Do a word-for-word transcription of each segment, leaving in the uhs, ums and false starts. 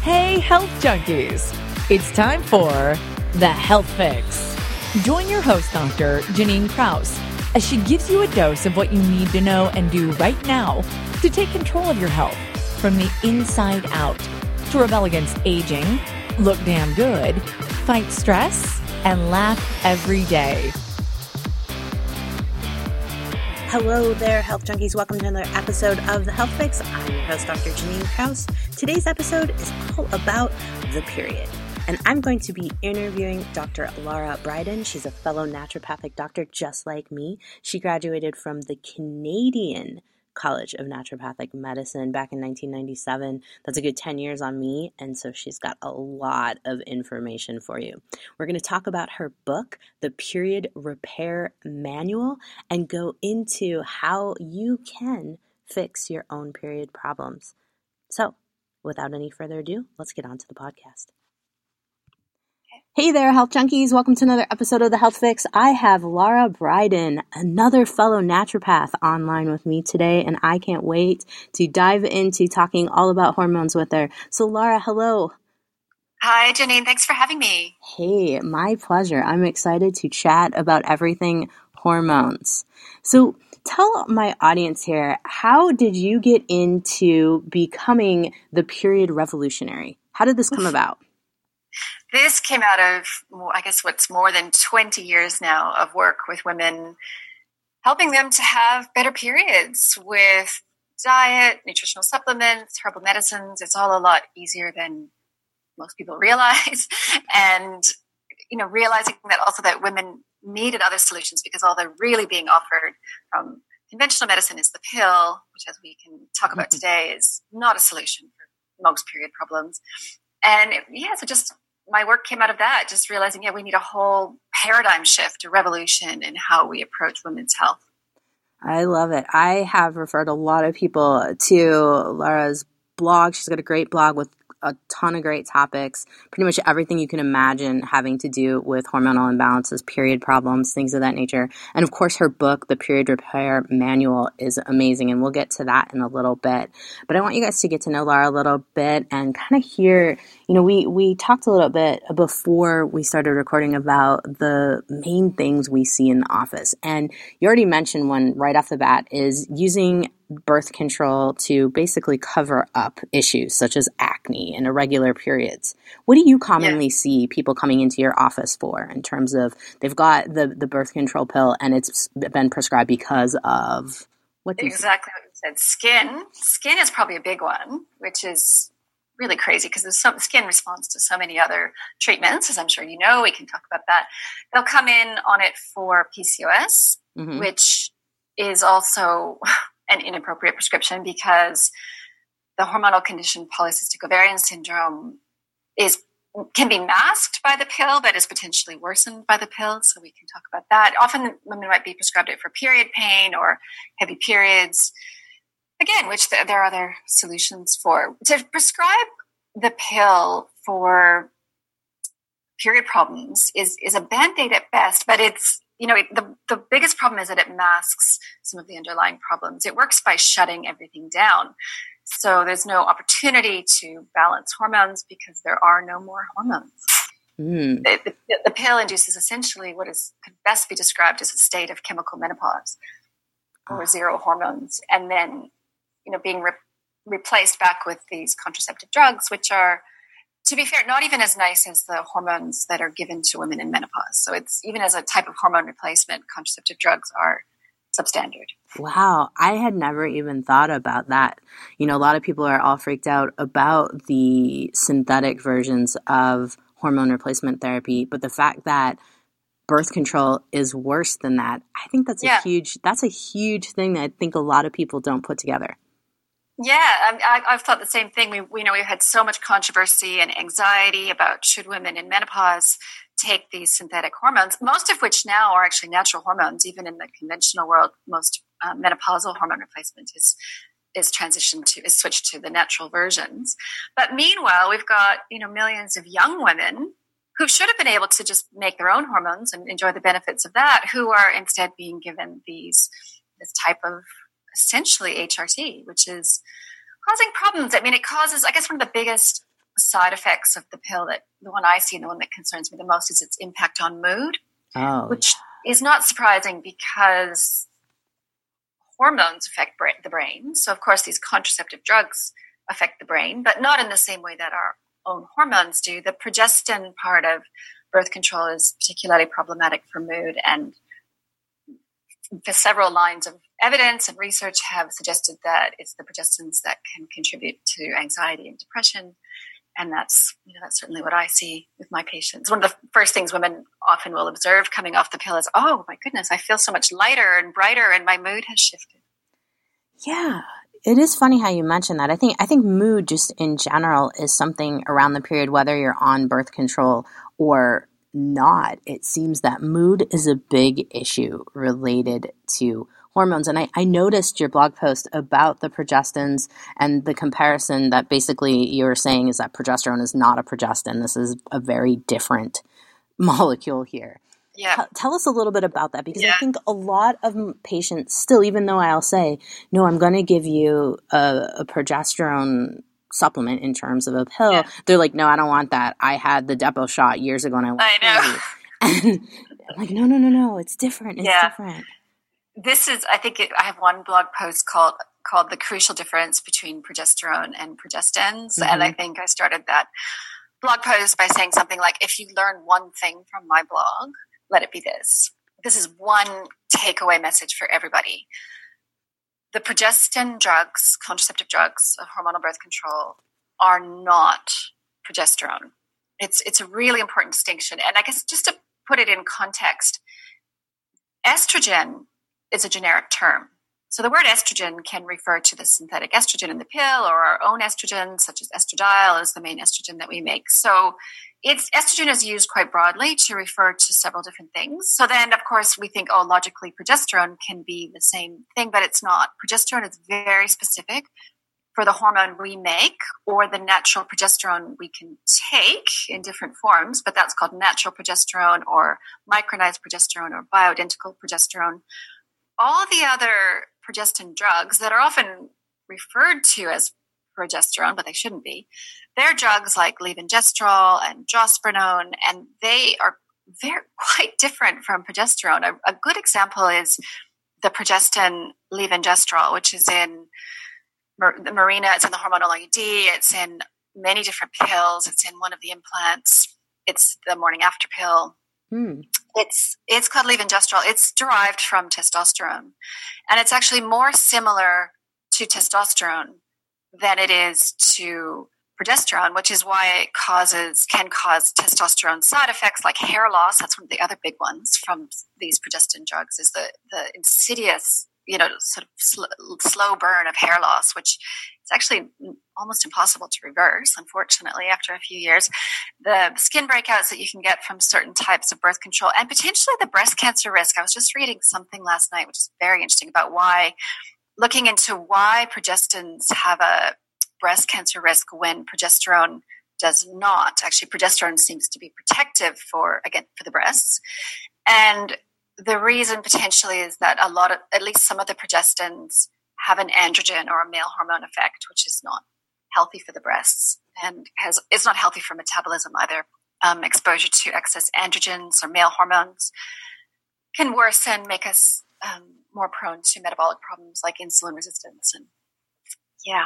Hey, health junkies! It's time for The Health Fix. Join your host, Doctor Janine Kraus, as she gives you a dose of what you need to know and do right now to take control of your health from the inside out, to rebel against aging, look damn good, fight stress, and laugh every day. Hello there, health junkies. Welcome to another episode of The Health Fix. I'm your host, Doctor Janine Kraus. Today's episode is all about the period. And I'm going to be interviewing Doctor Laura Briden. She's a fellow naturopathic doctor just like me. She graduated from the Canadian College of Naturopathic Medicine back in nineteen ninety-seven. That's a good ten years on me, and so she's got a lot of information for you. We're going to talk about her book, The Period Repair Manual, and go into how you can fix your own period problems. So, without any further ado, let's get on to the podcast. Hey there, health junkies. Welcome to another episode of The Health Fix. I have Laura Briden, another fellow naturopath, online with me today, and I can't wait to dive into talking all about hormones with her. So, Laura, hello. Hi, Janine. Thanks for having me. Hey, my pleasure. I'm excited to chat about everything hormones. So, tell my audience here, how did you get into becoming the period revolutionary? How did this come about? This came out of, I guess, what's more than twenty years now of work with women, helping them to have better periods with diet, nutritional supplements, herbal medicines. It's all a lot easier than most people realize. And, you know, realizing that also that women needed other solutions because all they're really being offered from conventional medicine is the pill, which, as we can talk about today, is not a solution for most period problems. And, it, yeah, so just my work came out of that, just realizing, yeah, we need a whole paradigm shift, a revolution in how we approach women's health. I love it. I have referred a lot of people to Laura's blog. She's got a great blog with a ton of great topics, pretty much everything you can imagine having to do with hormonal imbalances, period problems, things of that nature. And of course, her book, The Period Repair Manual, is amazing. And we'll get to that in a little bit. But I want you guys to get to know Laura a little bit and kind of hear, you know, we, we talked a little bit before we started recording about the main things we see in the office. And you already mentioned one right off the bat is using birth control to basically cover up issues such as acne and irregular periods. What do you commonly yeah. see people coming into your office for in terms of they've got the, the birth control pill and it's been prescribed because of what? Do you exactly what you said. Skin. Skin is probably a big one, which is really crazy because there's some skin responds to so many other treatments, as I'm sure you know. We can talk about that. They'll come in on it for P C O S, mm-hmm. which is also an inappropriate prescription because the hormonal condition polycystic ovarian syndrome is can be masked by the pill, but is potentially worsened by the pill. So we can talk about that. Often women might be prescribed it for period pain or heavy periods, again, which there are other solutions for. To prescribe the pill for period problems is, is a Band-Aid at best, but it's You know, it, the, the biggest problem is that it masks some of the underlying problems. It works by shutting everything down. So there's no opportunity to balance hormones because there are no more hormones. Mm. The, the, the pill induces essentially what is could best be described as a state of chemical menopause or oh. zero hormones. And then, you know, being re- replaced back with these contraceptive drugs, which are, to be fair, not even as nice as the hormones that are given to women in menopause. So it's even as a type of hormone replacement, contraceptive drugs are substandard. Wow. I had never even thought about that. You know, a lot of people are all freaked out about the synthetic versions of hormone replacement therapy, but the fact that birth control is worse than that, I think that's yeah. a huge, that's a huge thing that I think a lot of people don't put together. Yeah, I, I've thought the same thing. We, we know we've had so much controversy and anxiety about should women in menopause take these synthetic hormones, most of which now are actually natural hormones. Even in the conventional world, most uh, menopausal hormone replacement is is transitioned to is switched to the natural versions. But meanwhile, we've got you know millions of young women who should have been able to just make their own hormones and enjoy the benefits of that, who are instead being given these this type of essentially H R T, which is causing problems. I mean, it causes, I guess, one of the biggest side effects of the pill, that the one I see and the one that concerns me the most is its impact on mood, oh. which is not surprising because hormones affect bra- the brain. So, of course, these contraceptive drugs affect the brain, but not in the same way that our own hormones do. The progestin part of birth control is particularly problematic for mood, and for several lines of evidence and research have suggested that it's the progestins that can contribute to anxiety and depression. And that's, you know, that's certainly what I see with my patients. One of the first things women often will observe coming off the pill is, oh my goodness, I feel so much lighter and brighter and my mood has shifted. Yeah. It is funny how you mentioned that. I think I think mood just in general is something around the period, whether you're on birth control or not. It seems that mood is a big issue related to hormones. And I, I noticed your blog post about the progestins and the comparison that basically you're saying is that progesterone is not a progestin. This is a very different molecule here. Yeah. T- tell us a little bit about that, because yeah. I think a lot of patients still, even though I'll say, no, I'm going to give you a, a progesterone supplement in terms of a pill, yeah. they're like, no, I don't want that. I had the Depo shot years ago and I went I know. And I'm like, no, no, no, no, it's different. It's yeah. different. This is, I think it, I have one blog post called called The Crucial Difference Between Progesterone and Progestins. Mm-hmm. And I think I started that blog post by saying something like, if you learn one thing from my blog, let it be this. This is one takeaway message for everybody. The progestin drugs, contraceptive drugs of hormonal birth control, are not progesterone. It's it's a really important distinction. And I guess just to put it in context, estrogen is a generic term. So the word estrogen can refer to the synthetic estrogen in the pill or our own estrogen, such as estradiol is the main estrogen that we make. So it's estrogen is used quite broadly to refer to several different things. So then, of course, we think, oh, logically, progesterone can be the same thing, but it's not. Progesterone is very specific for the hormone we make or the natural progesterone we can take in different forms, but that's called natural progesterone or micronized progesterone or bioidentical progesterone. All the other progestin drugs that are often referred to as progesterone, but they shouldn't be, they're drugs like levonorgestrel and drospirenone, and they are very quite different from progesterone. A, a good example is the progestin levonorgestrel, which is in the Mirena, it's in the hormonal I U D, it's in many different pills, it's in one of the implants, it's the morning after pill. Hmm. It's it's called levonorgestrel. It's derived from testosterone, and it's actually more similar to testosterone than it is to progesterone, which is why it causes can cause testosterone side effects like hair loss. That's one of the other big ones from these progestin drugs, is the the insidious, you know, sort of sl- slow burn of hair loss, which is actually almost impossible to reverse, unfortunately, after a few years. The skin breakouts that you can get from certain types of birth control, and potentially the breast cancer risk. I was just reading something last night, which is very interesting, about why, looking into why progestins have a breast cancer risk when progesterone does not. Actually, progesterone seems to be protective for, again, for the breasts. And the reason potentially is that a lot of, at least some of the progestins have an androgen or a male hormone effect, which is not healthy for the breasts and has it's not healthy for metabolism either. Um, exposure to excess androgens or male hormones can worsen, make us um, more prone to metabolic problems like insulin resistance. And yeah,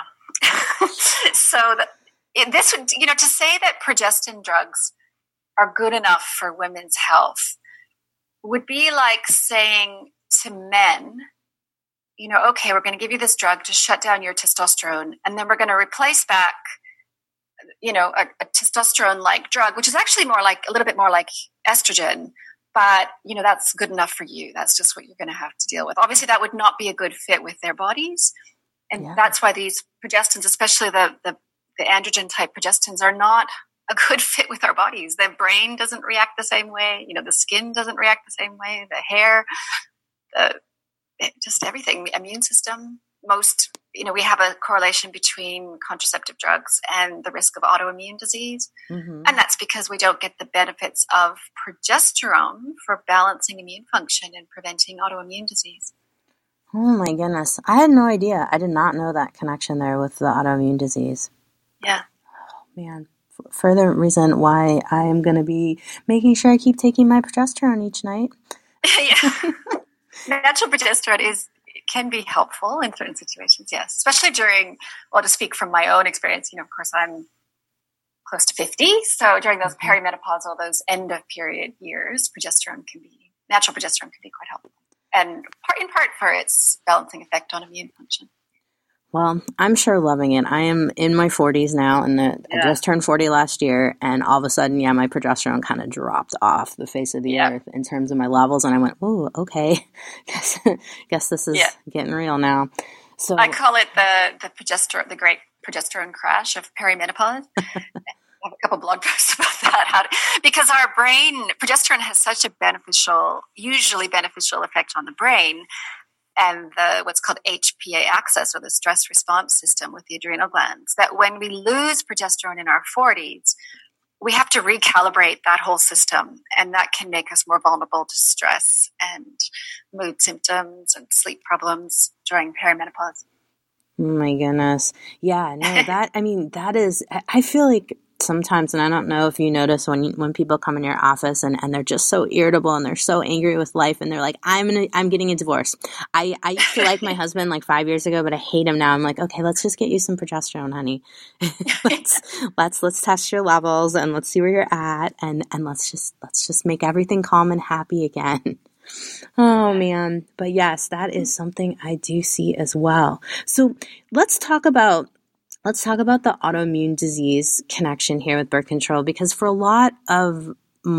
so the, it, this would, you know, to say that progestin drugs are good enough for women's health would be like saying to men, you know, okay, we're going to give you this drug to shut down your testosterone, and then we're going to replace back, you know, a, a testosterone-like drug, which is actually more like, a little bit more like estrogen, but, you know, that's good enough for you. That's just what you're going to have to deal with. Obviously, that would not be a good fit with their bodies, and yeah. that's why these progestins, especially the, the, the androgen-type progestins, are not a good fit with our bodies. The brain doesn't react the same way. You know, the skin doesn't react the same way. The hair, the just everything, the immune system. Most, you know, we have a correlation between contraceptive drugs and the risk of autoimmune disease. Mm-hmm. And that's because we don't get the benefits of progesterone for balancing immune function and preventing autoimmune disease. Oh my goodness. I had no idea. I did not know that connection there with the autoimmune disease. Yeah. Oh man. further reason why I am going to be making sure I keep taking my progesterone each night. Yeah. Natural progesterone is can be helpful in certain situations, yes. Especially during, well, to speak from my own experience, you know, of course, I'm close to fifty. So during those mm-hmm. perimenopausal, those end of period years, progesterone can be, natural progesterone can be quite helpful. And part, in part for its balancing effect on immune function. Well, I'm sure loving it. I am in my forties now, and the, yeah. I just turned forty last year, and all of a sudden, yeah, my progesterone kind of dropped off the face of the yeah. earth in terms of my levels, and I went, "Oh, okay, guess guess this is yeah. getting real now." So I call it the the progesterone, the great progesterone crash of perimenopause. I have a couple blog posts about that, how to, because our brain, progesterone has such a beneficial, usually beneficial effect on the brain. And the what's called H P A axis, or the stress response system with the adrenal glands, that when we lose progesterone in our forties, we have to recalibrate that whole system. And that can make us more vulnerable to stress and mood symptoms and sleep problems during perimenopause. Oh my goodness. Yeah, no, that, I mean, that is, I feel like sometimes, and I don't know if you notice when you, when people come in your office and, and they're just so irritable and they're so angry with life and they're like, I'm gonna, I'm getting a divorce. I, I used to like my husband like five years ago, but I hate him now. I'm like, okay, let's just get you some progesterone, honey. let's, let's, let's test your levels and let's see where you're at. And, and let's just, let's just make everything calm and happy again. Oh man. But yes, that is something I do see as well. So let's talk about Let's talk about the autoimmune disease connection here with birth control, because for a lot of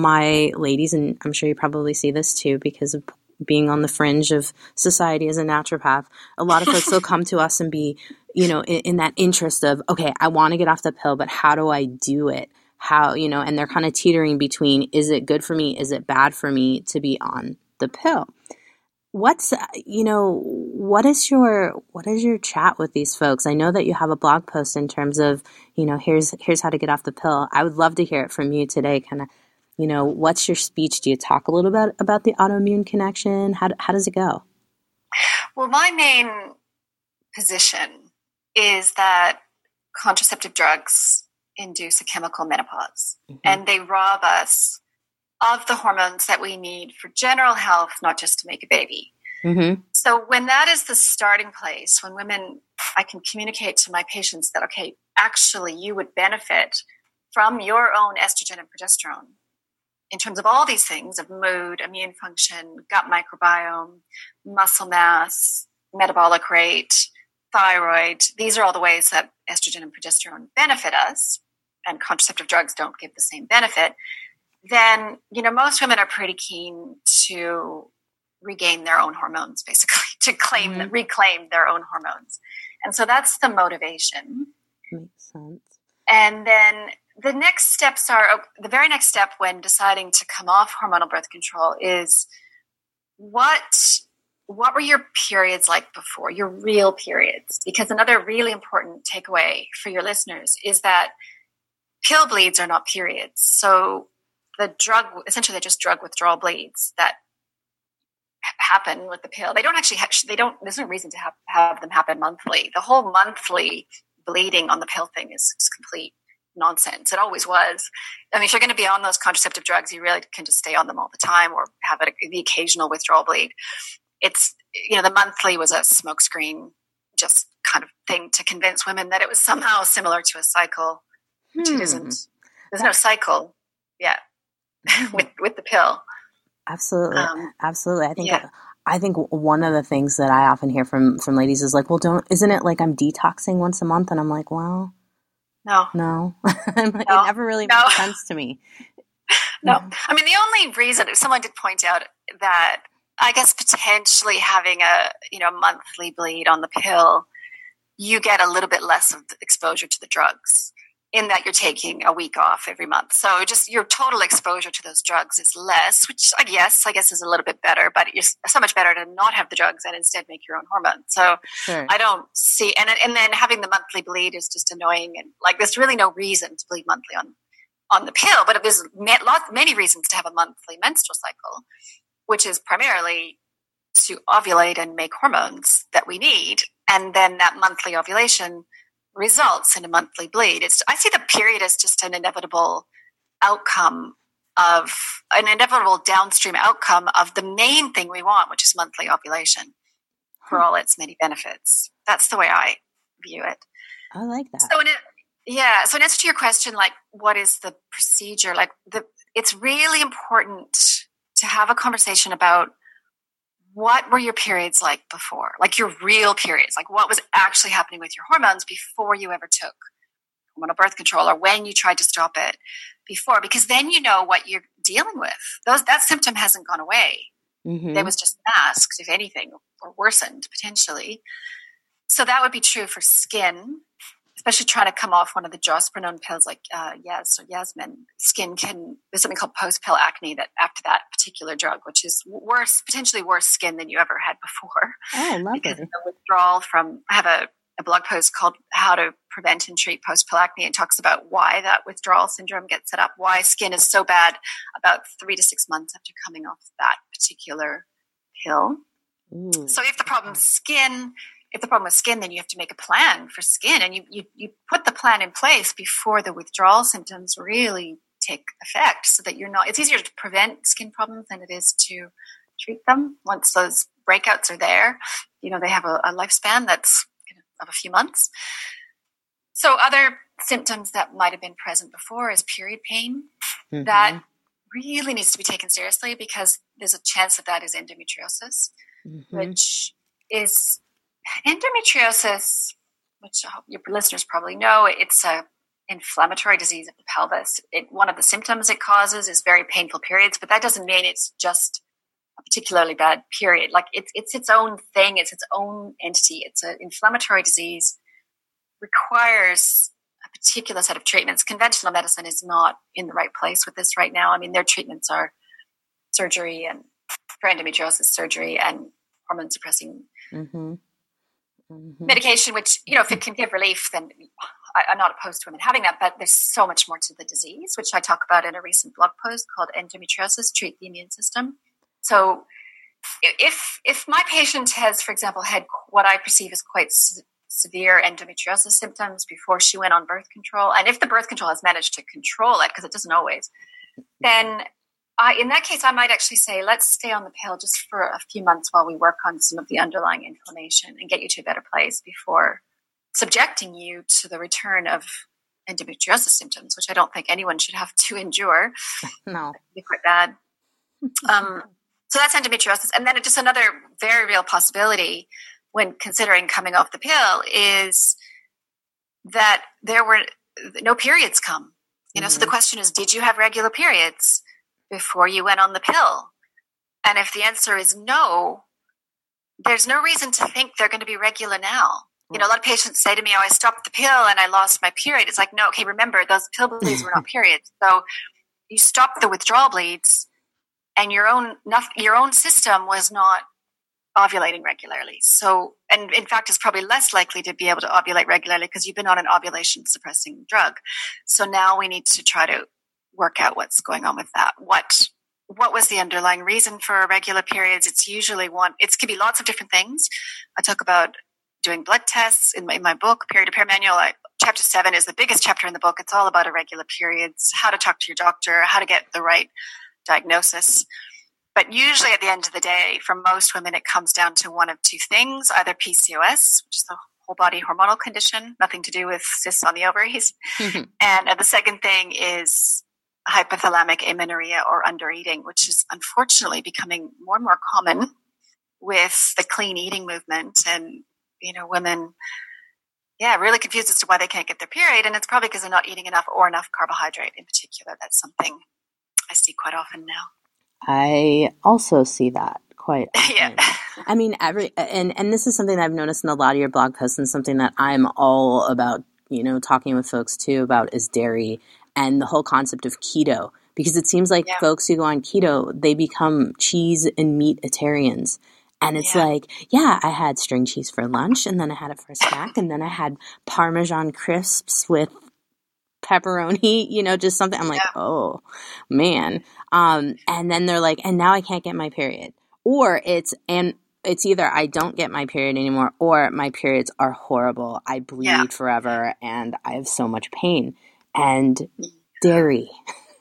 my ladies, and I'm sure you probably see this too because of being on the fringe of society as a naturopath, a lot of folks will come to us and be, you know, in, in that interest of, okay, I want to get off the pill, but how do I do it? How, you know, and they're kind of teetering between, is it good for me? Is it bad for me to be on the pill? What's, you know, what is your, what is your chat with these folks? I know that you have a blog post in terms of, you know, here's, here's how to get off the pill. I would love to hear it from you today. Kind of, you know, what's your speech? Do you talk a little bit about the autoimmune connection? How, how does it go? Well, my main position is that contraceptive drugs induce a chemical menopause, mm-hmm. and they rob us of the hormones that we need for general health, not just to make a baby. Mm-hmm. So when that is the starting place, when women, I can communicate to my patients that, okay, actually you would benefit from your own estrogen and progesterone in terms of all these things of mood, immune function, gut microbiome, muscle mass, metabolic rate, thyroid. These are all the ways that estrogen and progesterone benefit us, and contraceptive drugs don't give the same benefit. Then, you know, most women are pretty keen to regain their own hormones, basically, to claim, mm-hmm. reclaim their own hormones. And so that's the motivation. Makes sense. And then the next steps are, the very next step when deciding to come off hormonal birth control is what, what were your periods like before, your real periods? Because another really important takeaway for your listeners is that pill bleeds are not periods. So the drug, essentially they're just drug withdrawal bleeds that happen with the pill. They don't actually have, they don't, there's no reason to have, have them happen monthly. The whole monthly bleeding on the pill thing is just complete nonsense. It always was. I mean, if you're going to be on those contraceptive drugs, you really can just stay on them all the time or have it, the occasional withdrawal bleed. It's, you know, the monthly was a smokescreen, just kind of thing to convince women that it was somehow similar to a cycle, which hmm. it isn't. There's no cycle. Yeah. with with the pill. Absolutely. Um, Absolutely. I think yeah. I think one of the things that I often hear from, from ladies is like, well, don't, isn't it like I'm detoxing once a month? And I'm like, well, no, no, I'm like, no. It never really no. makes sense to me. No, I mean, the only reason, someone did point out that I guess potentially having a, you know, monthly bleed on the pill, you get a little bit less of exposure to the drugs, in that you're taking a week off every month. So just your total exposure to those drugs is less, which I guess, I guess is a little bit better, but it's so much better to not have the drugs and instead make your own hormones. So sure. I don't see, and and then having the monthly bleed is just annoying. And like, there's really no reason to bleed monthly on, on the pill, but there's lots, many reasons to have a monthly menstrual cycle, which is primarily to ovulate and make hormones that we need. And then that monthly ovulation results in a monthly bleed. It's, I see the period as just an inevitable outcome of an inevitable downstream outcome of the main thing we want, which is monthly ovulation for all its many benefits. That's the way I view it. I like that. So in it, yeah. So in answer to your question, like, what is the procedure? Like, the, it's really important to have a conversation about what were your periods like before, like your real periods, like what was actually happening with your hormones before you ever took hormonal birth control, or when you tried to stop it before, because then you know what you're dealing with. Those that symptom hasn't gone away. Mm-hmm. It was just masked, if anything, or worsened potentially. So that would be true for skin, especially trying to come off one of the drospirenone pills like uh, Yaz or Yasmin. Skin can, there's something called post-pill acne that after that particular drug, which is worse, potentially worse skin than you ever had before. Oh, lovely. Because of the withdrawal from, I have a, a blog post called How to Prevent and Treat Post-Pill Acne. It talks about why that withdrawal syndrome gets set up, why skin is so bad about three to six months after coming off that particular pill. Ooh. So if the problem's skin, If the problem is skin, then you have to make a plan for skin, and you, you, you put the plan in place before the withdrawal symptoms really take effect, so that you're not, it's easier to prevent skin problems than it is to treat them. Once those breakouts are there, you know, they have a, a lifespan that's of a few months. So other symptoms that might have been present before is period pain. Mm-hmm. That really needs to be taken seriously, because there's a chance that that is endometriosis, mm-hmm. which is... Endometriosis, which your listeners probably know, it's a inflammatory disease of the pelvis. It, one of the symptoms it causes is very painful periods, but that doesn't mean it's just a particularly bad period. Like it's it's its own thing. It's its own entity. It's an inflammatory disease, requires a particular set of treatments. Conventional medicine is not in the right place with this right now. I mean, their treatments are surgery, and for endometriosis, surgery and hormone suppressing mm-hmm. Mm-hmm. medication, which, you know, if it can give relief, then I, I'm not opposed to women having that, but there's so much more to the disease, which I talk about in a recent blog post called Endometriosis, Treat the Immune System. So if if my patient has, for example, had what I perceive as quite se- severe endometriosis symptoms before she went on birth control, and if the birth control has managed to control it, because it doesn't always, then I, in that case, I might actually say, let's stay on the pill just for a few months while we work on some of the underlying inflammation and get you to a better place before subjecting you to the return of endometriosis symptoms, which I don't think anyone should have to endure. No. It'd be quite bad. um, so that's endometriosis. And then just another very real possibility when considering coming off the pill is that there were no periods come. You know, mm-hmm. So the question is, did you have regular periods before you went on the pill? And if the answer is no, there's no reason to think they're going to be regular now. You know, a lot of patients say to me, oh, I stopped the pill and I lost my period. It's like, no, okay, remember, those pill bleeds were not periods. So you stopped the withdrawal bleeds, and your own your own system was not ovulating regularly. So, and in fact, it's probably less likely to be able to ovulate regularly because you've been on an ovulation suppressing drug. So now we need to try to work out what's going on with that. What what was the underlying reason for irregular periods? It's usually one, it could be lots of different things. I talk about doing blood tests in my, in my book, Period to Pair Manual. I, chapter seven is the biggest chapter in the book. It's all about irregular periods, how to talk to your doctor, how to get the right diagnosis. But usually at the end of the day, for most women, it comes down to one of two things, either P C O S, which is the whole body hormonal condition, nothing to do with cysts on the ovaries. Mm-hmm. And uh, the second thing is hypothalamic amenorrhea or undereating, which is unfortunately becoming more and more common with the clean eating movement. And, you know, women, yeah, really confused as to why they can't get their period. And it's probably because they're not eating enough or enough carbohydrate in particular. That's something I see quite often now. I also see that quite often. Yeah. I mean, every, and, and this is something I've noticed in a lot of your blog posts, and something that I'm all about, you know, talking with folks too about, is dairy and the whole concept of keto, because it seems like yeah. folks who go on keto, they become cheese and meat-itarians. And it's yeah. like, yeah, I had string cheese for lunch, and then I had it for a snack, and then I had Parmesan crisps with pepperoni, you know, just something. I'm like, yeah. oh, man. Um, and then they're like, and now I can't get my period. Or it's, and it's either I don't get my period anymore or my periods are horrible. I bleed Yeah. forever and I have so much pain. And dairy.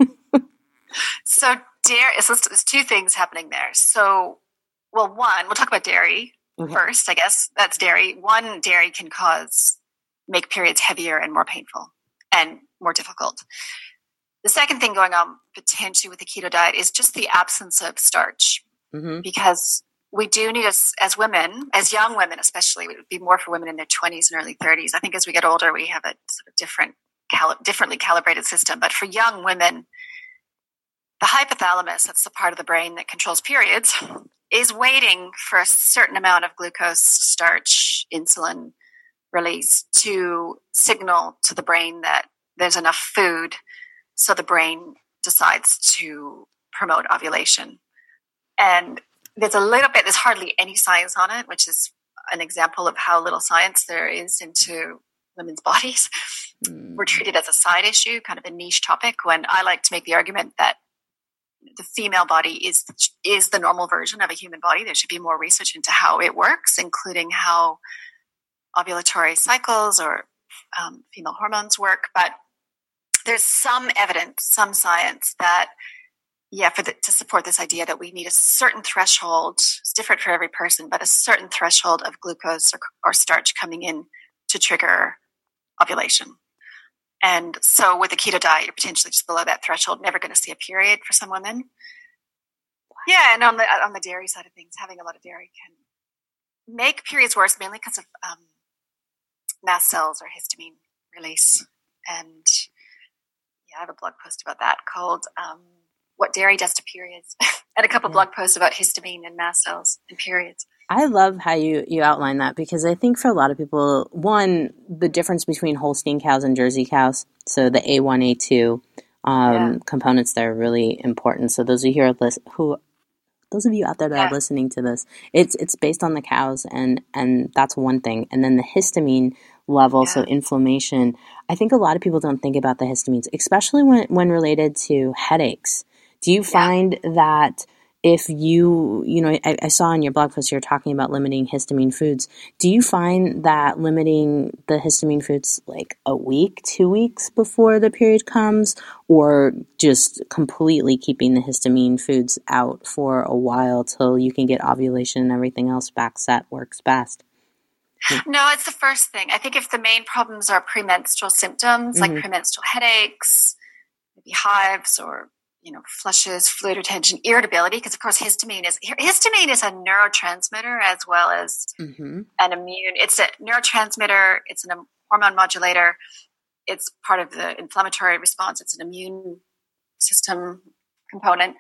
So dairy, so there's two things happening there. So, well, one, we'll talk about dairy Okay. first, I guess. That's dairy. One, dairy can cause, make periods heavier and more painful and more difficult. The second thing going on potentially with the keto diet is just the absence of starch. Mm-hmm. Because we do need, as, as women, as young women especially, it would be more for women in their twenties and early thirties. I think as we get older, we have a sort of different, cali- differently calibrated system. But for young women, the hypothalamus, that's the part of the brain that controls periods, is waiting for a certain amount of glucose, starch, insulin release to signal to the brain that there's enough food, so the brain decides to promote ovulation. And there's a little bit, there's hardly any science on it, which is an example of how little science there is into women's bodies. Mm. We're treated as a side issue, kind of a niche topic, when I like to make the argument that the female body is is the normal version of a human body. There should be more research into how it works, including how ovulatory cycles or um, female hormones work. But there's some evidence, some science that, yeah, for the, to support this idea that we need a certain threshold. It's different for every person, but a certain threshold of glucose or, or starch coming in to trigger ovulation. And so with the keto diet, you're potentially just below that threshold, never going to see a period for some women. Yeah, and on the on the dairy side of things, having a lot of dairy can make periods worse, mainly because of um, mast cells or histamine release. And yeah, I have a blog post about that called um, What Dairy Does to Periods, and a couple yeah. blog posts about histamine and mast cells and periods. I love how you, you outline that, because I think for a lot of people, one, the difference between Holstein cows and Jersey cows, so the A one, A two um, yeah. components that are really important. So those of you who, are, who, those of you out there that yeah. are listening to this, it's it's based on the cows, and, and that's one thing. And then the histamine level, yeah. so inflammation. I think a lot of people don't think about the histamines, especially when, when related to headaches. Do you find yeah. that if you, you know, I, I saw in your blog post, you're talking about limiting histamine foods. Do you find that limiting the histamine foods like a week, two weeks before the period comes, or just completely keeping the histamine foods out for a while till you can get ovulation and everything else back set works best? No, it's the first thing. I think if the main problems are premenstrual symptoms, mm-hmm. like premenstrual headaches, maybe hives or you know, flushes, fluid retention, irritability, because of course histamine is histamine is a neurotransmitter as well as mm-hmm. an immune. It's a neurotransmitter. It's a hormone modulator. It's part of the inflammatory response. It's an immune system component.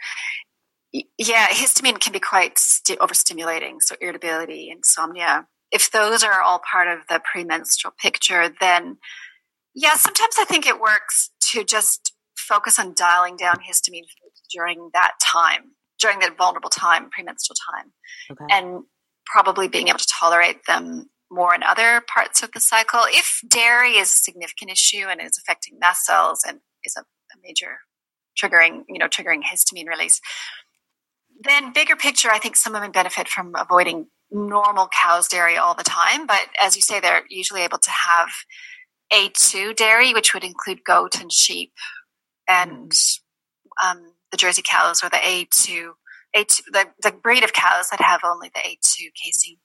Yeah, histamine can be quite st- overstimulating. So irritability, insomnia. If those are all part of the premenstrual picture, then yeah, sometimes I think it works to just focus on dialing down histamine during that time, during that vulnerable time, premenstrual time, okay. and probably being able to tolerate them more in other parts of the cycle. If dairy is a significant issue and is affecting mast cells and is a, a major triggering, you know, triggering histamine release, then bigger picture, I think some women benefit from avoiding normal cow's dairy all the time. But as you say, they're usually able to have A two dairy, which would include goat and sheep, and um, the Jersey cows, or the A two, A two, the, the breed of cows that have only the A two casein.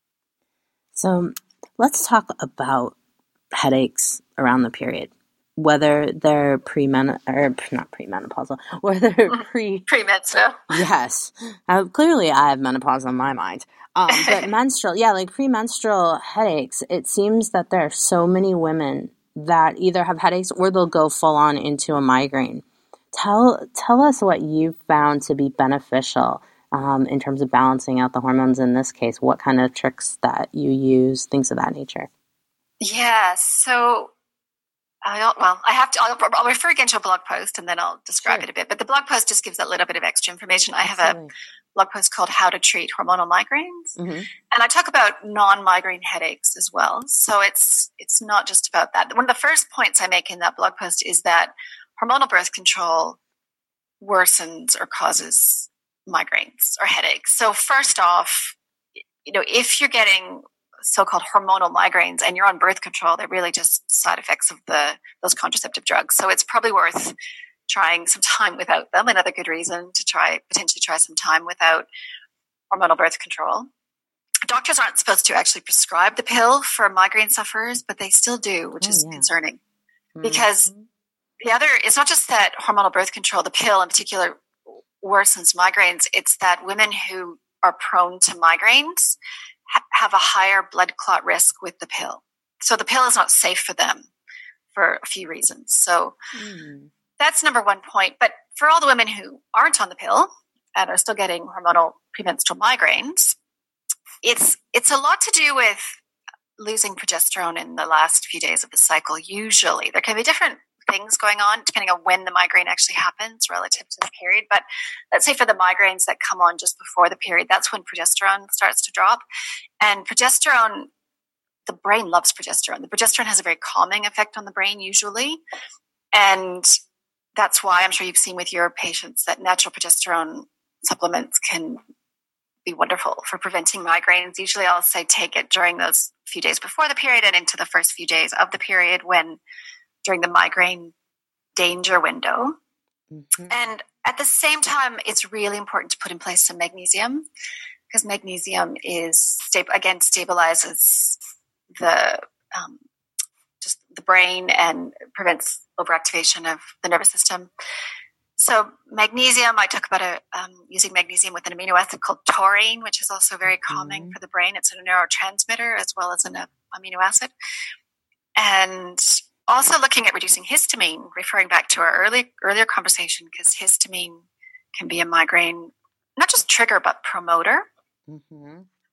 So let's talk about headaches around the period, whether they're premen or not premenopausal, whether pre premenstrual. Yes, uh, clearly I have menopause on my mind. Um, but menstrual, yeah, like premenstrual headaches. It seems that there are so many women that either have headaches or they'll go full on into a migraine. Tell tell us what you've found to be beneficial um, in terms of balancing out the hormones in this case. What kind of tricks that you use, things of that nature. Yeah, so I'll, well, I have to. I'll, I'll refer again to a blog post and then I'll describe sure. it a bit. But the blog post just gives a little bit of extra information. I Absolutely. have a blog post called "How to Treat Hormonal Migraines," mm-hmm. and I talk about non-migraine headaches as well. So it's it's not just about that. One of the first points I make in that blog post is that hormonal birth control worsens or causes migraines or headaches. So first off, you know, if you're getting so-called hormonal migraines and you're on birth control, they're really just side effects of the those contraceptive drugs. So it's probably worth trying some time without them. Another good reason to try, potentially try some time without hormonal birth control. Doctors aren't supposed to actually prescribe the pill for migraine sufferers, but they still do, which oh, is yeah. concerning. Mm-hmm. Because the other, it's not just that hormonal birth control, the pill in particular, worsens migraines. It's that women who are prone to migraines ha- have a higher blood clot risk with the pill. So the pill is not safe for them for a few reasons. So mm. that's number one point. But for all the women who aren't on the pill and are still getting hormonal premenstrual migraines, it's it's a lot to do with losing progesterone in the last few days of the cycle. Usually there can be different things going on depending on when the migraine actually happens relative to the period. But let's say for the migraines that come on just before the period, that's when progesterone starts to drop. And progesterone, the brain loves progesterone. The progesterone has a very calming effect on the brain usually. And that's why I'm sure you've seen with your patients that natural progesterone supplements can be wonderful for preventing migraines. Usually I'll say take it during those few days before the period and into the first few days of the period when during the migraine danger window. Mm-hmm. And at the same time, it's really important to put in place some magnesium because magnesium is, again, stabilizes the um, just the brain and prevents overactivation of the nervous system. So magnesium, I talk about a, um, using magnesium with an amino acid called taurine, which is also very calming mm-hmm. for the brain. It's a neurotransmitter as well as an uh, amino acid. And also looking at reducing histamine, referring back to our early, earlier conversation, because histamine can be a migraine, not just trigger, but promoter. Mm-hmm.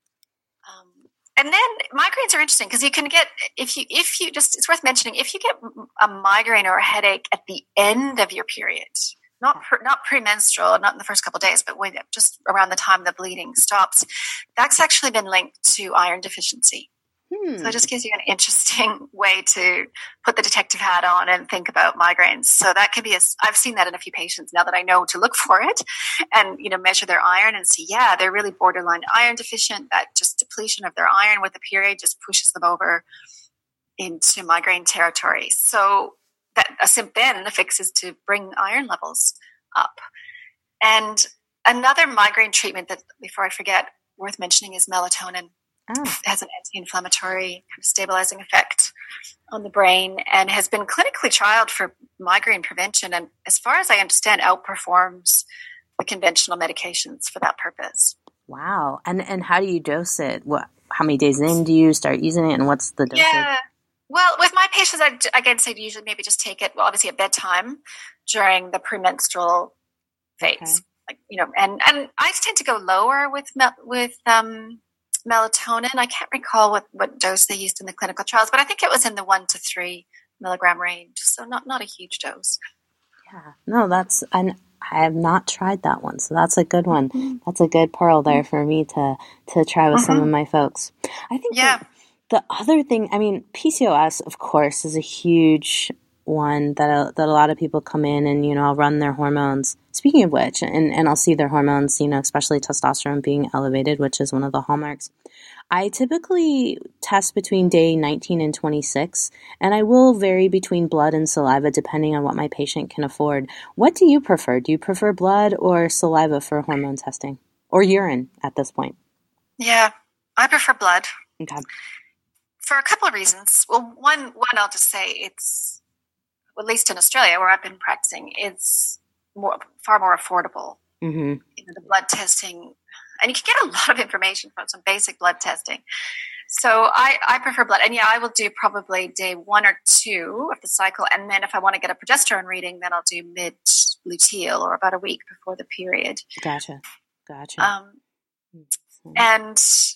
Um, and then migraines are interesting because you can get, if you, if you just, it's worth mentioning, if you get a migraine or a headache at the end of your period, not pre, not premenstrual, not in the first couple of days, but when just around the time the bleeding stops, that's actually been linked to iron deficiency. Hmm. So it just gives you an interesting way to put the detective hat on and think about migraines. So that could be a, I've seen that in a few patients now that I know to look for it and, you know, measure their iron and see, yeah, they're really borderline iron deficient. That just depletion of their iron with the period just pushes them over into migraine territory. So that a sim- then the fix is to bring iron levels up. And another migraine treatment that, before I forget, worth mentioning is melatonin. Oh. It has an anti-inflammatory kind of stabilizing effect on the brain and has been clinically trialed for migraine prevention. And as far as I understand, outperforms the conventional medications for that purpose. Wow. And and how do you dose it? What? How many days in do you start using it and what's the dosage? Yeah. Well, with my patients, I, again, say to usually maybe just take it, well, obviously at bedtime during the premenstrual phase. Okay. Like, you know, and, and I tend to go lower with, with, um, melatonin. I can't recall what, what dose they used in the clinical trials, but I think it was in the one to three milligram range. So not, not a huge dose. Yeah, no, that's, and I have not tried that one. So that's a good one. Mm-hmm. That's a good pearl there for me to, to try with mm-hmm. some of my folks. I think yeah. the, the other thing, I mean, P C O S, of course, is a huge one that a, that a lot of people come in and, you know, I'll run their hormones. Speaking of which, and, and I'll see their hormones, you know, especially testosterone being elevated, which is one of the hallmarks. I typically test between day nineteen and twenty-six, and I will vary between blood and saliva depending on what my patient can afford. What do you prefer? Do you prefer blood or saliva for hormone testing? Or urine at this point? Yeah, I prefer blood. Okay. For a couple of reasons. Well, one, one I'll just say it's, at least in Australia where I've been practicing, it's more, far more affordable. Mm-hmm. You know, the blood testing, and you can get a lot of information from some basic blood testing. So I, I prefer blood. And yeah, I will do probably day one or two of the cycle. And then if I want to get a progesterone reading, then I'll do mid-luteal or about a week before the period. Gotcha. Gotcha. Um, mm-hmm. And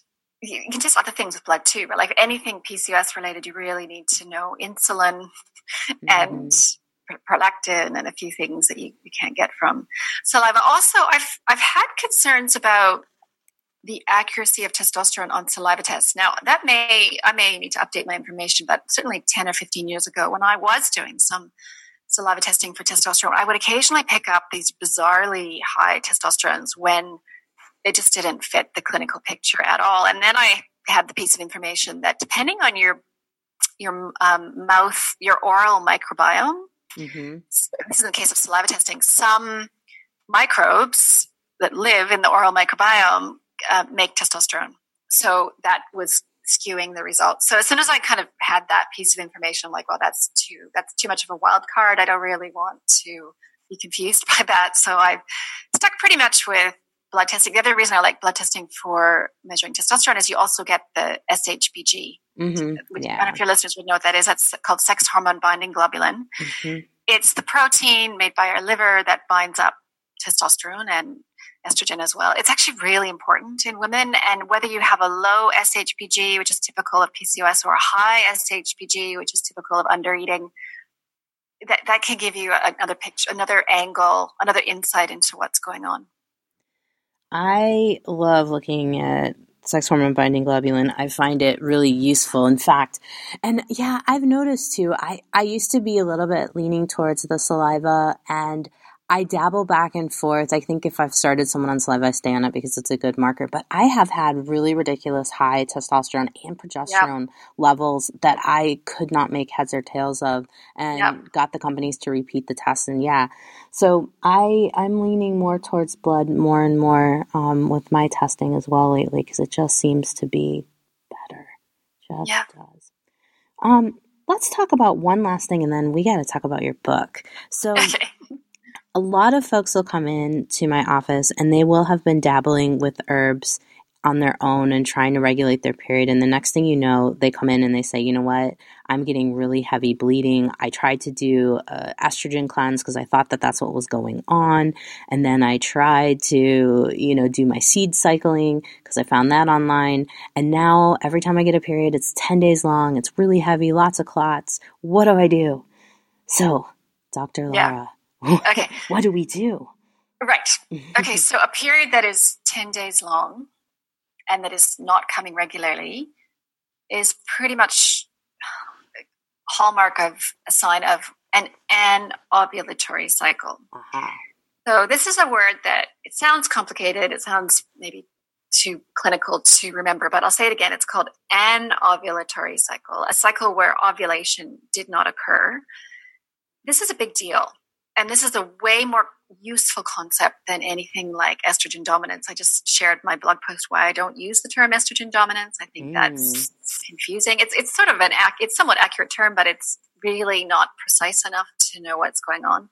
you can test other things with blood too, but like anything P C O S related, you really need to know insulin mm-hmm. and prolactin and a few things that you, you can't get from saliva. Also, I've I've had concerns about the accuracy of testosterone on saliva tests. Now, that may I may need to update my information, but certainly ten or fifteen years ago, when I was doing some saliva testing for testosterone, I would occasionally pick up these bizarrely high testosterones when it just didn't fit the clinical picture at all. And then I had the piece of information that depending on your your um, mouth, your oral microbiome, mm-hmm. this is in the case of saliva testing, some microbes that live in the oral microbiome uh, make testosterone. So that was skewing the results. So as soon as I kind of had that piece of information, I'm like, well, that's too that's too much of a wild card. I don't really want to be confused by that. So I stuck pretty much with blood testing. The other reason I like blood testing for measuring testosterone is you also get the S H B G. Mm-hmm. Which, yeah. I don't know if your listeners would know what that is. That's called sex hormone binding globulin. Mm-hmm. It's the protein made by our liver that binds up testosterone and estrogen as well. It's actually really important in women, and whether you have a low S H B G, which is typical of P C O S, or a high S H B G, which is typical of undereating, that, that can give you another picture, another angle, another insight into what's going on. I love looking at sex hormone binding globulin. I find it really useful. In fact, and yeah, I've noticed too, I, I used to be a little bit leaning towards the saliva, and I dabble back and forth. I think if I've started someone on saliva, I stay on it because it's a good marker. But I have had really ridiculous high testosterone and progesterone yep. levels that I could not make heads or tails of, and yep. got the companies to repeat the test. And yeah, so I, I'm leaning more towards blood more and more um, with my testing as well lately, because it just seems to be better. Just yep. does. Um, let's talk about one last thing, and then we got to talk about your book. So. Okay. A lot of folks will come in to my office and they will have been dabbling with herbs on their own and trying to regulate their period. And the next thing you know, they come in and they say, you know what, I'm getting really heavy bleeding. I tried to do an estrogen cleanse because I thought that that's what was going on. And then I tried to, you know, do my seed cycling because I found that online. And now every time I get a period, it's ten days long. It's really heavy, lots of clots. What do I do? So, Doctor Laura. Yeah. Okay. What do we do? Right. Okay. So a period that is ten days long and that is not coming regularly is pretty much a hallmark of a sign of an anovulatory cycle. Uh-huh. So this is a word that it sounds complicated. It sounds maybe too clinical to remember, but I'll say it again. It's called an ovulatory cycle, a cycle where ovulation did not occur. This is a big deal. And this is a way more useful concept than anything like estrogen dominance. I just shared my blog post why I don't use the term estrogen dominance. I think mm. that's confusing. It's it's sort of an ac- it's somewhat accurate term, but it's really not precise enough to know what's going on.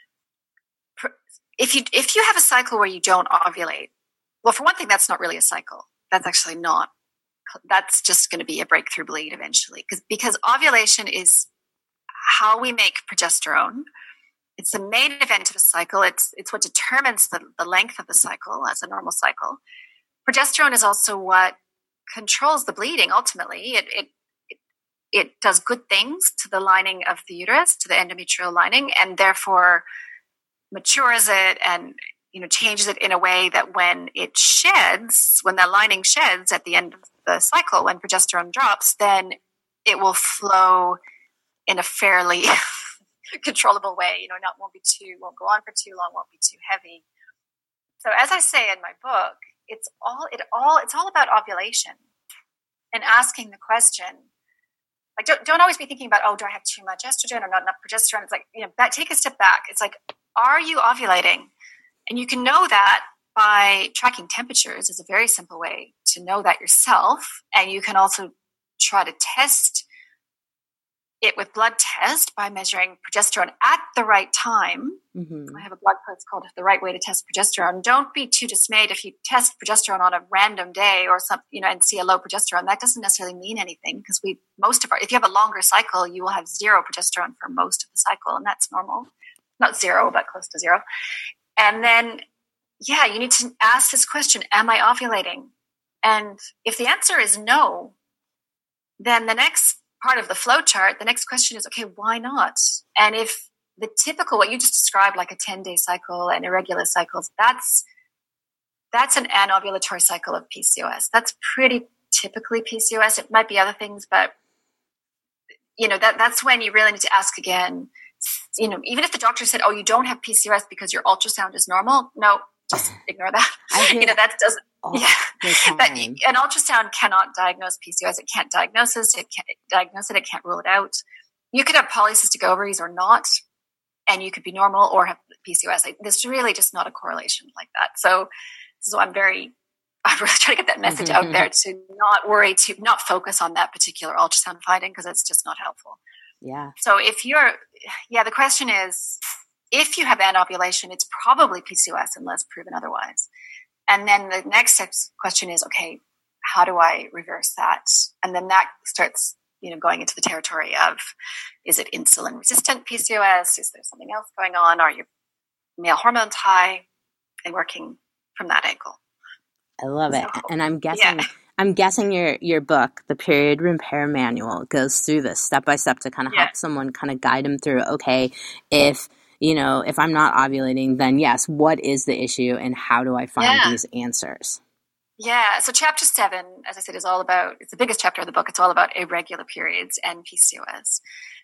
If you if you have a cycle where you don't ovulate, well, for one thing, that's not really a cycle. That's actually not. That's just going to be a breakthrough bleed eventually, because because ovulation is how we make progesterone. It's the main event of a cycle. It's it's what determines the, the length of the cycle as a normal cycle. Progesterone is also what controls the bleeding. Ultimately, it it it, it does good things to the lining of the uterus, to the endometrial lining, and therefore matures it and you know changes it in a way that when it sheds, when the lining sheds at the end of the cycle, when progesterone drops, then it will flow in a fairly controllable way, you know, not won't be too, won't go on for too long, won't be too heavy. So as I say in my book, it's all, it all, it's all about ovulation and asking the question, like, don't, don't always be thinking about, oh, do I have too much estrogen or not enough progesterone? It's like, you know, that, take a step back. It's like, are you ovulating? And you can know that by tracking temperatures is a very simple way to know that yourself. And you can also try to test it with blood test by measuring progesterone at the right time. Mm-hmm. I have a blog post called The Right Way to Test Progesterone. Don't be too dismayed if you test progesterone on a random day or something, you know, and see a low progesterone. That doesn't necessarily mean anything, because we, most of our, if you have a longer cycle, you will have zero progesterone for most of the cycle, and that's normal. Not zero, but close to zero. And then, yeah, you need to ask this question, am I ovulating? And if the answer is no, then the next part of the flow chart, the next question is, okay, why not? And if the typical, what you just described, like a ten-day cycle and irregular cycles, that's that's an anovulatory cycle of P C O S. That's pretty typically P C O S. It might be other things, but you know, that that's when you really need to ask again. You know, even if the doctor said, oh, you don't have P C O S because your ultrasound is normal, no, just ignore that. I hear you know, that doesn't, all yeah, that, an ultrasound cannot diagnose P C O S. It can't diagnose it. It can't diagnose it. It can't rule it out. You could have polycystic ovaries or not, and you could be normal or have P C O S. Like, there's really just not a correlation like that. So, so I'm very, I'm really trying to get that message out there to not worry, to not focus on that particular ultrasound finding, because it's just not helpful. Yeah. So if you're, yeah, the question is, if you have anovulation, it's probably P C O S unless proven otherwise. And then the next question is, okay, how do I reverse that? And then that starts, you know, going into the territory of, is it insulin resistant P C O S? Is there something else going on? Are your male hormones high? And working from that angle. I love it. So, and I'm guessing, yeah. I'm guessing your, your book, the Period Repair Manual, goes through this step by step to kind of yeah. help someone kind of guide them through, okay, if, you know, if I'm not ovulating, then yes, what is the issue and how do I find yeah. these answers? Yeah. So chapter seven, as I said, is all about, it's the biggest chapter of the book. It's all about irregular periods and P C O S.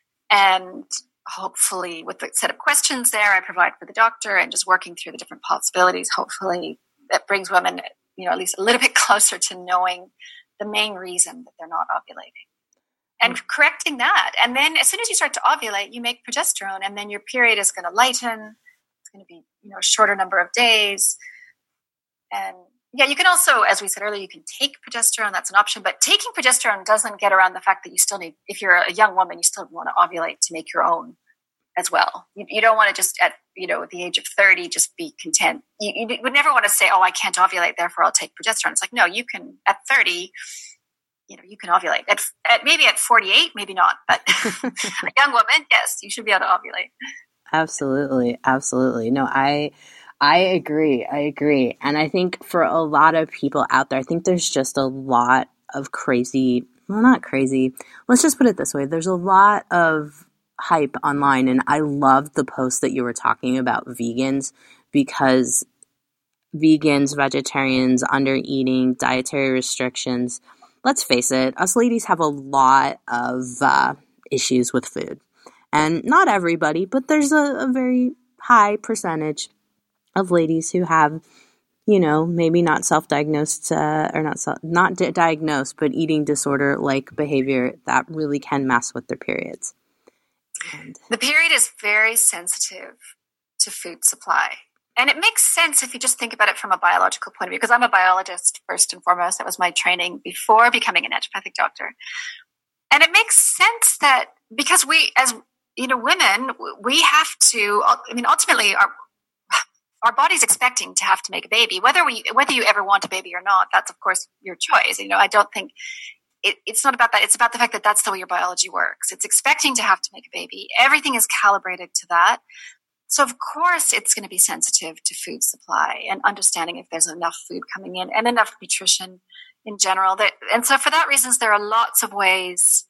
And hopefully with the set of questions there I provide for the doctor and just working through the different possibilities, hopefully that brings women, you know, at least a little bit closer to knowing the main reason that they're not ovulating and mm-hmm. correcting that. And then as soon as you start to ovulate, you make progesterone, and then your period is going to lighten. It's going to be, you know, a shorter number of days. And yeah, you can also, as we said earlier, you can take progesterone. That's an option. But taking progesterone doesn't get around the fact that you still need, if you're a young woman, you still want to ovulate to make your own as well. You, you don't want to just at, you know, at the age of thirty, just be content. You, you would never want to say, oh, I can't ovulate, therefore I'll take progesterone. It's like, no, you can, at thirty, you know, you can ovulate. At, at maybe at forty-eight, maybe not. But a young woman, yes, you should be able to ovulate. Absolutely. Absolutely. No, I... I agree. I agree. And I think for a lot of people out there, I think there's just a lot of crazy, well, not crazy. Let's just put it this way. There's a lot of hype online. And I love the post that you were talking about vegans, because vegans, vegetarians, under eating, dietary restrictions, let's face it, us ladies have a lot of uh, issues with food. And not everybody, but there's a, a very high percentage of ladies who have, you know, maybe not self-diagnosed uh, or not self, not di- diagnosed, but eating disorder-like behavior that really can mess with their periods. And the period is very sensitive to food supply. And it makes sense if you just think about it from a biological point of view, because I'm a biologist first and foremost. That was my training before becoming a naturopathic doctor. And it makes sense that because we, as, you know, women, we have to, I mean, ultimately our Our body's expecting to have to make a baby, whether we, whether you ever want a baby or not. That's of course your choice. You know, I don't think it, it's not about that. It's about the fact that that's the way your biology works. It's expecting to have to make a baby. Everything is calibrated to that. So of course it's going to be sensitive to food supply and understanding if there's enough food coming in and enough nutrition in general. That, and so for that reasons, there are lots of ways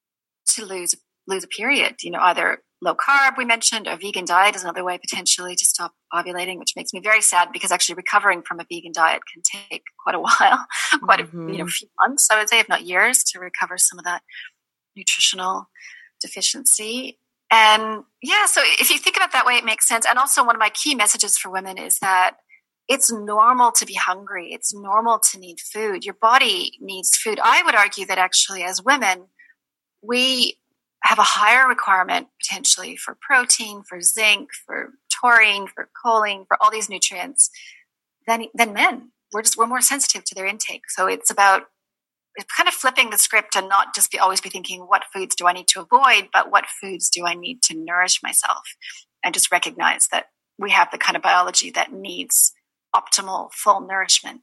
to lose, lose a period, you know, either low carb, we mentioned, a vegan diet is another way potentially to stop ovulating, which makes me very sad because actually recovering from a vegan diet can take quite a while, quite mm-hmm. a you know, few months, I would say, if not years, to recover some of that nutritional deficiency. And yeah, so if you think about it that way, it makes sense. And also one of my key messages for women is that it's normal to be hungry. It's normal to need food. Your body needs food. I would argue that actually as women, we have a higher requirement potentially for protein, for zinc, for taurine, for choline, for all these nutrients than than men. We're just we're more sensitive to their intake. So it's about it's kind of flipping the script and not just be always be thinking, what foods do I need to avoid, but what foods do I need to nourish myself? And just recognize that we have the kind of biology that needs optimal full nourishment.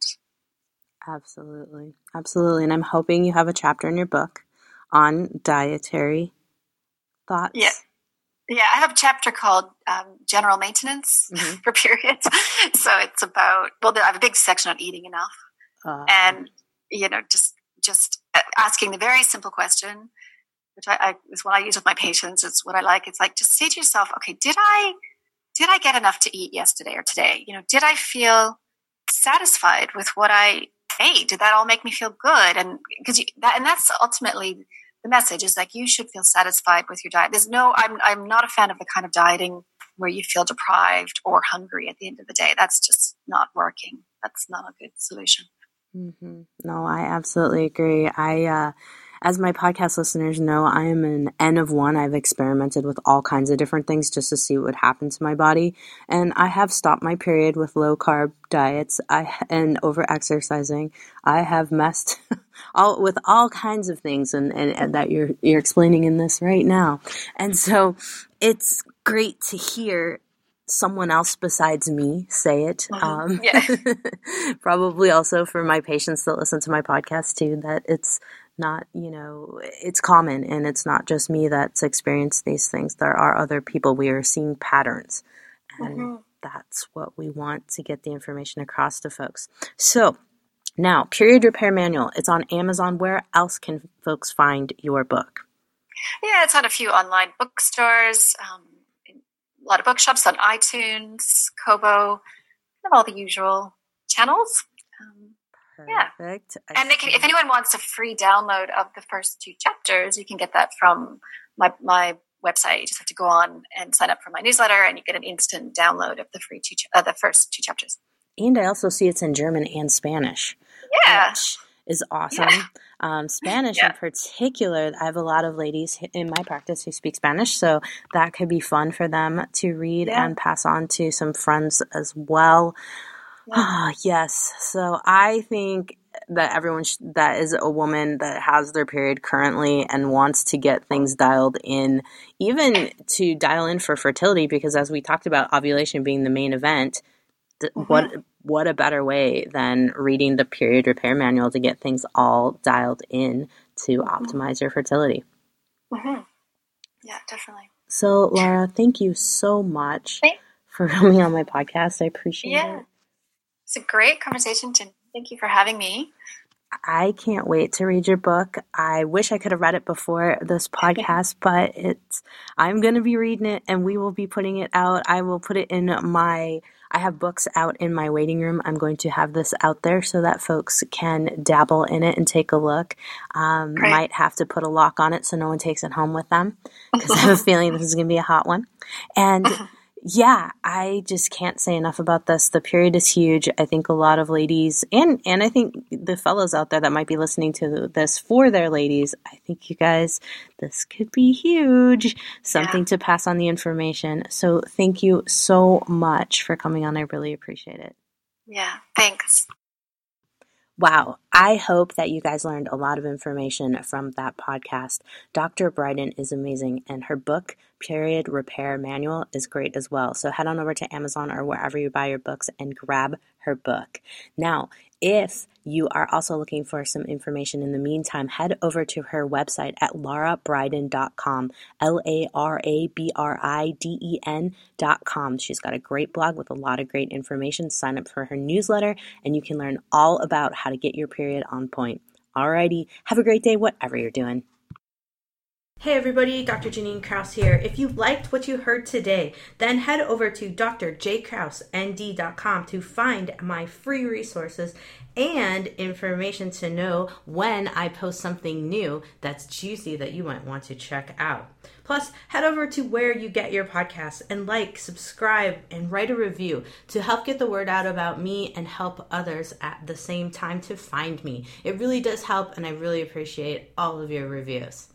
Absolutely. Absolutely. And I'm hoping you have a chapter in your book on dietary thoughts. Yeah. Yeah, I have a chapter called um, General Maintenance mm-hmm. for periods. So it's about, well, I have a big section on eating enough. Uh, and, you know, just just asking the very simple question, which I, I is what I use with my patients. It's what I like. It's like, just say to yourself, okay, did I did I get enough to eat yesterday or today? You know, did I feel satisfied with what I ate? Did that all make me feel good? And because that, and that's ultimately the message is like, you should feel satisfied with your diet. There's no, I'm, I'm not a fan of the kind of dieting where you feel deprived or hungry at the end of the day. That's just not working. That's not a good solution. Mm-hmm. No, I absolutely agree. I, uh, as my podcast listeners know, I am an N of one. I've experimented with all kinds of different things just to see what would happen to my body. And I have stopped my period with low carb diets I, and over exercising. I have messed all with all kinds of things and, and, and that you're, you're explaining in this right now. And so it's great to hear someone else besides me say it. Mm-hmm. Um, yeah. Probably also for my patients that listen to my podcast too, that it's not, you know, it's common and it's not just me that's experienced these things. There are other people. We are seeing patterns, and mm-hmm. that's what we want to get the information across to folks. So now, Period Repair Manual, it's on Amazon. Where else can folks find your book? Yeah, it's on a few online bookstores, um, a lot of bookshops, on iTunes, Kobo, all the usual channels. Um, Perfect. Yeah. And they can, if anyone wants a free download of the first two chapters, you can get that from my my website. You just have to go on and sign up for my newsletter, and you get an instant download of the free two, uh, the first two chapters. And I also see it's in German and Spanish. Yeah. Which is awesome. Yeah. Um, Spanish yeah. in particular, I have a lot of ladies in my practice who speak Spanish, so that could be fun for them to read yeah. and pass on to some friends as well. Ah, yeah. oh, yes. So I think that everyone sh- that is a woman that has their period currently and wants to get things dialed in, even to dial in for fertility, because as we talked about ovulation being the main event, th- mm-hmm. what what a better way than reading the Period Repair Manual to get things all dialed in to mm-hmm. optimize your fertility. Mm-hmm. Yeah, definitely. So, Laura, thank you so much Thanks. for coming on my podcast. I appreciate yeah. it. It's a great conversation, Jen. Thank you for having me. I can't wait to read your book. I wish I could have read it before this podcast, but it's I'm going to be reading it, and we will be putting it out. I will put it in my I have books out in my waiting room. I'm going to have this out there so that folks can dabble in it and take a look. Um, might have to put a lock on it so no one takes it home with them, because I have a feeling this is going to be a hot one. And yeah, I just can't say enough about this. The period is huge. I think a lot of ladies, and, and I think the fellows out there that might be listening to this for their ladies, I think you guys, this could be huge. Something yeah. to pass on the information. So thank you so much for coming on. I really appreciate it. Yeah, thanks. Wow. I hope that you guys learned a lot of information from that podcast. Doctor Bryden is amazing, and her book, Period Repair Manual, is great as well. So head on over to Amazon or wherever you buy your books and grab her book. Now, if you are also looking for some information in the meantime, head over to her website at laura bryden dot com, L A R A B R I D E N dot com. She's got a great blog with a lot of great information. Sign up for her newsletter, and you can learn all about how to get your period on point. Alrighty, have a great day, whatever you're doing. Hey everybody, Doctor Janine Krause here. If you liked what you heard today, then head over to d r j krause n d dot com to find my free resources and information to know when I post something new that's juicy that you might want to check out. Plus, head over to where you get your podcasts and like, subscribe, and write a review to help get the word out about me and help others at the same time to find me. It really does help, and I really appreciate all of your reviews.